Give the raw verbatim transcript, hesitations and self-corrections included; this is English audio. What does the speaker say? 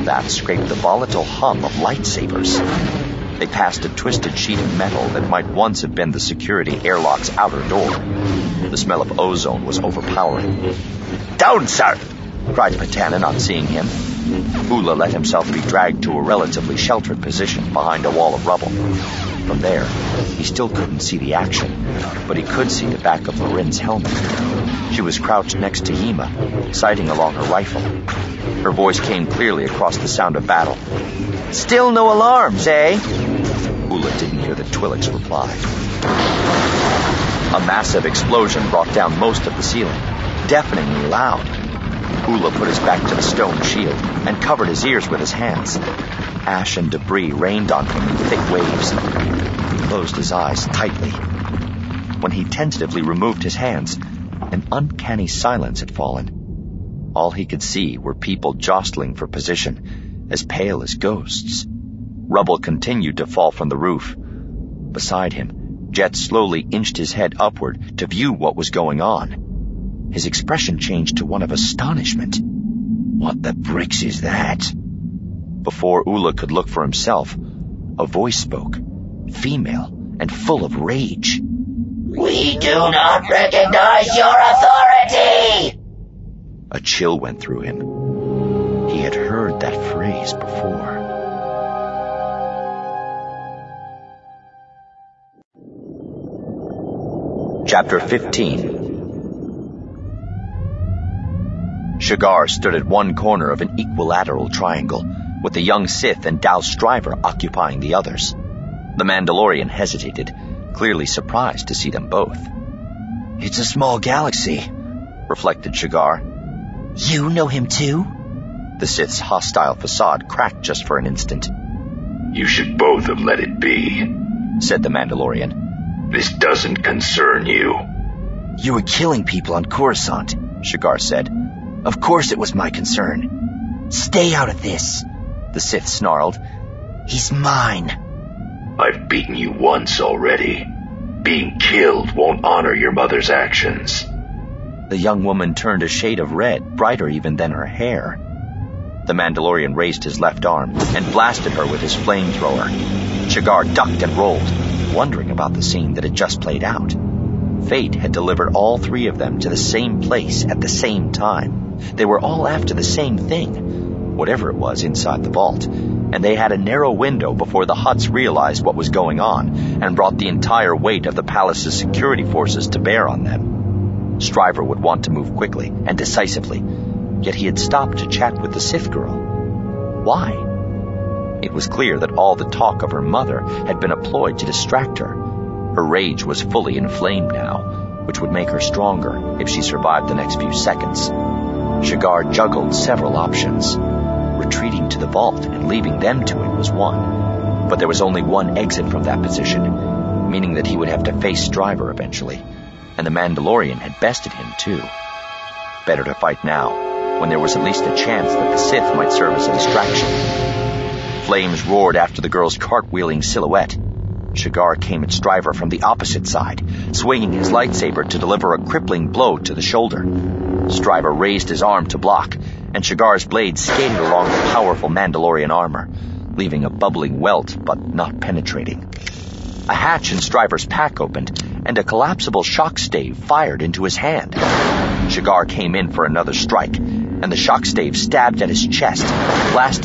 that scraped the volatile hum of lightsabers. They passed a twisted sheet of metal that might once have been the security airlock's outer door. The smell of ozone was overpowering. "Down, sir!" cried Patana, not seeing him. Ula let himself be dragged to a relatively sheltered position behind a wall of rubble. From there, he still couldn't see the action, but he could see the back of Marin's helmet. She was crouched next to Yima, sighting along her rifle. Her voice came clearly across the sound of battle. "Still no alarms, eh?" Ula didn't hear the Twi'lek's reply. A massive explosion brought down most of the ceiling, deafeningly loud. Ula put his back to the stone shield and covered his ears with his hands. Ash and debris rained on him in thick waves. He closed his eyes tightly. When he tentatively removed his hands, an uncanny silence had fallen. All he could see were people jostling for position, as pale as ghosts. Rubble continued to fall from the roof. Beside him, Jet slowly inched his head upward to view what was going on. His expression changed to one of astonishment. "What the bricks is that?" Before Ula could look for himself, a voice spoke, female and full of rage. "We do not recognize your authority!" A chill went through him. He had heard that phrase before. Chapter fifteen. Shigar stood at one corner of an equilateral triangle, with the young Sith and Dal Striver occupying the others. The Mandalorian hesitated, clearly surprised to see them both. "It's a small galaxy," reflected Shigar. "You know him too?" The Sith's hostile facade cracked just for an instant. "You should both have let it be," said the Mandalorian. "This doesn't concern you." "You were killing people on Coruscant," Shigar said. "Of course it was my concern." "Stay out of this," the Sith snarled. "He's mine." "I've beaten you once already. Being killed won't honor your mother's actions." The young woman turned a shade of red, brighter even than her hair. The Mandalorian raised his left arm and blasted her with his flamethrower. Shigar ducked and rolled, wondering about the scene that had just played out. Fate had delivered all three of them to the same place at the same time. They were all after the same thing, whatever it was inside the vault, and they had a narrow window before the Hutts realized what was going on and brought the entire weight of the palace's security forces to bear on them. Striver would want to move quickly and decisively, yet he had stopped to chat with the Sith girl. Why? It was clear that all the talk of her mother had been a ploy to distract her. Her rage was fully inflamed now, which would make her stronger if she survived the next few seconds. Shigar juggled several options. Retreating to the vault and leaving them to it was one, but there was only one exit from that position, meaning that he would have to face Striver eventually, and the Mandalorian had bested him too. Better to fight now, when there was at least a chance that the Sith might serve as a distraction. Flames roared after the girl's cartwheeling silhouette. Shigar came at Striver from the opposite side, swinging his lightsaber to deliver a crippling blow to the shoulder. Striver raised his arm to block, and Shigar's blade skated along the powerful Mandalorian armor, leaving a bubbling welt but not penetrating. A hatch in Striver's pack opened, and a collapsible shock stave fired into his hand. Shigar came in for another strike, and the shock stave stabbed at his chest, blasting